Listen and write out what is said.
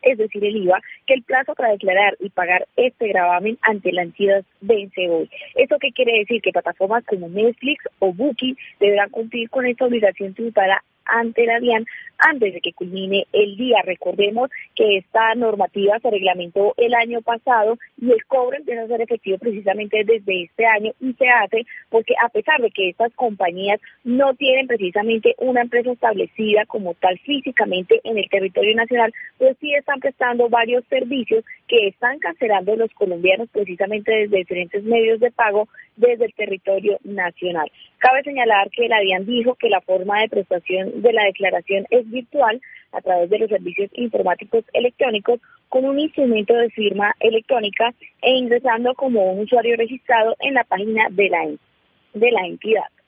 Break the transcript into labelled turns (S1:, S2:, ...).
S1: es decir, el IVA, que el plazo para declarar y pagar este gravamen ante la entidad vence hoy. ¿Esto qué quiere decir? Que plataformas como Netflix o Booking deberán cumplir con esta obligación tributaria ante la DIAN antes de que culmine el día. Recordemos que esta normativa se reglamentó el año pasado y el cobro empieza a ser efectivo precisamente desde este año, y se hace porque a pesar de que estas compañías no tienen precisamente una empresa establecida como tal físicamente en el territorio nacional, pues sí están prestando varios servicios que están cancelando los colombianos precisamente desde diferentes medios de pago desde el territorio nacional. Cabe señalar que la DIAN dijo que la forma de prestación de la declaración es virtual a través de los servicios informáticos electrónicos con un instrumento de firma electrónica e ingresando como un usuario registrado en la página de la entidad.